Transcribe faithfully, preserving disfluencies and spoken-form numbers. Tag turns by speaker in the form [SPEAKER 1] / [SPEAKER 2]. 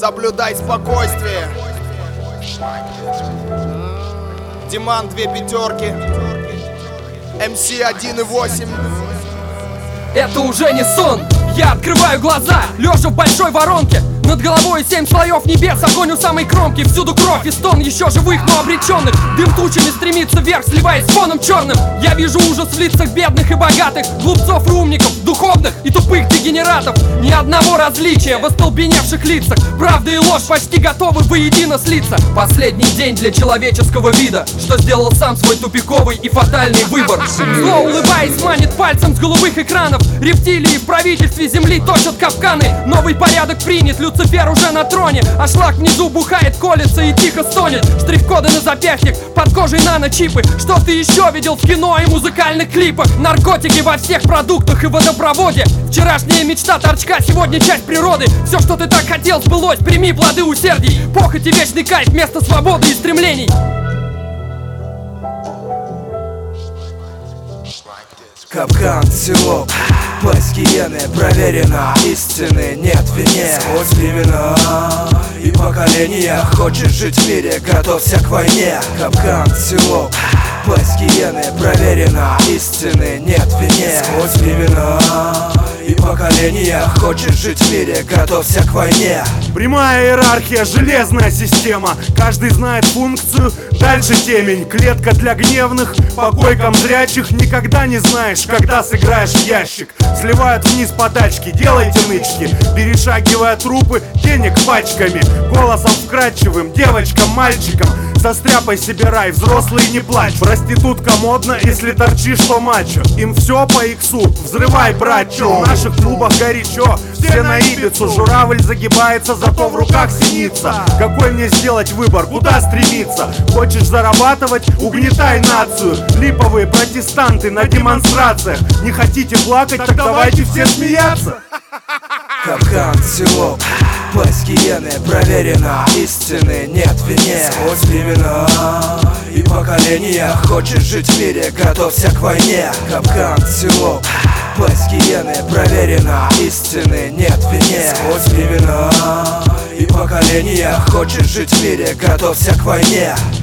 [SPEAKER 1] Соблюдай спокойствие. Диман две пятерки, эм си один и восемь.
[SPEAKER 2] Это уже не сон. Я открываю глаза, лежа в большой воронке. Над головой семь слоев небес, огонь у самой кромки. Всюду кровь и стон еще живых, но обреченных. Дым тучами стремится вверх, сливаясь с фоном черным. Я вижу ужас в лицах бедных и богатых, глупцов и умников, духовных и тупых дегенератов. Ни одного различия в остолбеневших лицах. Правда и ложь почти готовы воедино слиться. Последний день для человеческого вида, что сделал сам свой тупиковый и фатальный выбор. Зло, улыбаясь, манит пальцем с голубых экранов. Рептилии в правительстве земли точат капканы. Новый порядок принят, Люцифер уже на троне. А шлак внизу бухает, колется и тихо стонет. Штрих-коды на запястьях, под кожей наночипы. Что ты еще видел в кино и музыкальных клипах? Наркотики во всех продуктах и водопроводе. Вчерашняя мечта торчка, сегодня часть природы. Все, что ты так хотел, сбылось, прими плоды усердий. Похоть и вечный кайф вместо свободы и стремлений.
[SPEAKER 3] Капкан, село, поиски иены проверено. Истины нет в вине. Сквозь времена и поколения. Хочешь жить в мире, готовься к войне. Капкан, село, поиски иены проверено. Истины нет в вине. Сквозь времена и поколения. Хочешь жить в мире, готовься к войне.
[SPEAKER 4] Прямая иерархия, железная система. Каждый знает функцию, дальше темень. Клетка для гневных, по койкам зрячих. Никогда не знаешь, когда сыграешь в ящик. Сливают вниз подачки, делайте нычки. Перешагивая трупы, денег пачками. Голосом вкрадчивым, девочкам, мальчикам. Состряпай себе рай, взрослый не плачь. Проститутка модно, если торчишь, то мачо. Им все по иксу, взрывай, братчо. В наших клубах горячо, все на Ибицу. Журавль загибается, зато в руках синица. Какой мне сделать выбор, куда стремиться? Хочешь зарабатывать? Угнетай нацию. Липовые протестанты на демонстрациях. Не хотите плакать? Так давайте все смеяться.
[SPEAKER 3] Капкан, село, поиски иены проверено. Истины нет в вине. Сквозь времена и поколения. Хочешь жить в мире, готовься к войне. Капкан, село, поиски иены проверено. Истины нет в вине. Сквозь времена и поколения. Хочешь жить в мире, готовься к войне.